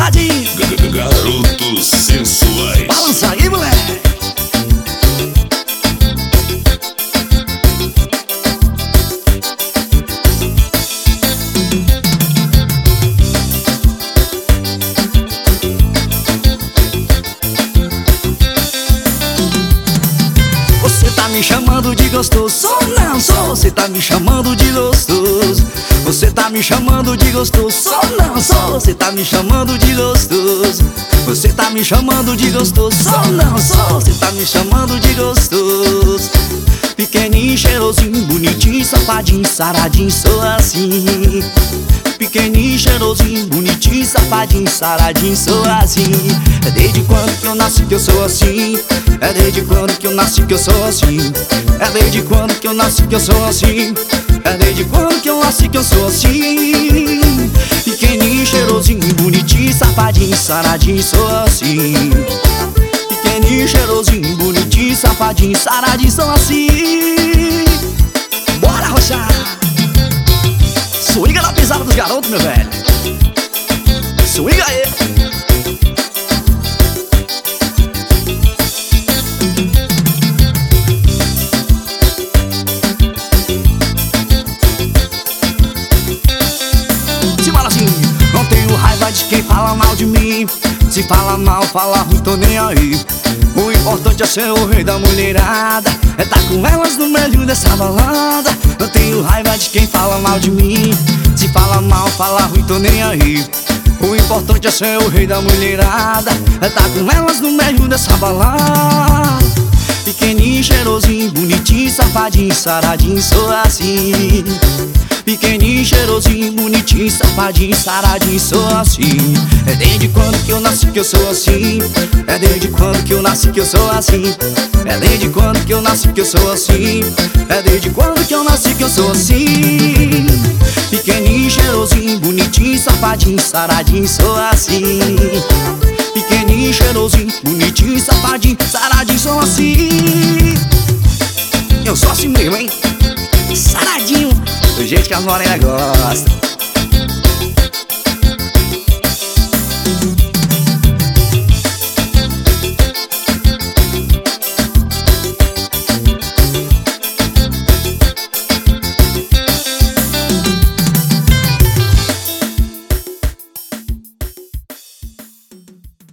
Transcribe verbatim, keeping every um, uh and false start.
safadinho. Garotos sensuais. Balança aí, moleque. Você tá me chamando de gostoso? Sou não, sou. Você tá me chamando de gostoso? Você tá me chamando de gostoso? Sou não, sou. Você tá me chamando de gostoso? Você tá me chamando de gostoso? Sou não, sou. Você tá me chamando de gostoso? Pequenininho, cheirosinho, bonitinho, safadinho, saradinho, sou assim. Pequenininho, cheirosinho, bonitinho, safadinho, saradinho, sou assim. É desde quando que eu nasci que eu sou assim. É desde quando que eu nasci que eu sou assim. É desde quando que eu nasci que eu sou assim. É desde quando que eu nasci que eu sou assim. Pequenininho, cheirosinho, bonitinho, safadinho, saradinho, sou assim. Pequenininho, cheirosinho, bonitinho, safadinho, saradinho, sou assim. Bora roxar. Swinga na pisada dos garotos, meu velho. Swinga aí. Não tenho raiva de quem fala mal de mim. Se fala mal, fala ruim, tô nem aí. O importante é ser o rei da mulherada, é tá com elas no meio dessa balada. Não tenho raiva de quem fala mal de mim. Se fala mal, fala ruim, tô nem aí. O importante é ser o rei da mulherada, é tá com elas no meio dessa balada. Pequenininho, cheirosinho, bonitinho, safadinho, saradinho, sou assim. Pequenininho, cheirosinho, bonitinho, safadinho, saradinho, sou assim. É desde quando que eu nasci que eu sou assim. É desde quando que eu nasci que eu sou assim. É desde quando que eu nasci que eu sou assim. É desde quando que eu nasci que eu sou assim. Pequenininho, cheirosinho, bonitinho, safadinho, saradinho, sou assim. Pequenininho, cheirosinho, bonitinho, safadinho, saradinho, sou assim. Eu sou assim mesmo, hein? Saradinho, do jeito que as morenas gostam.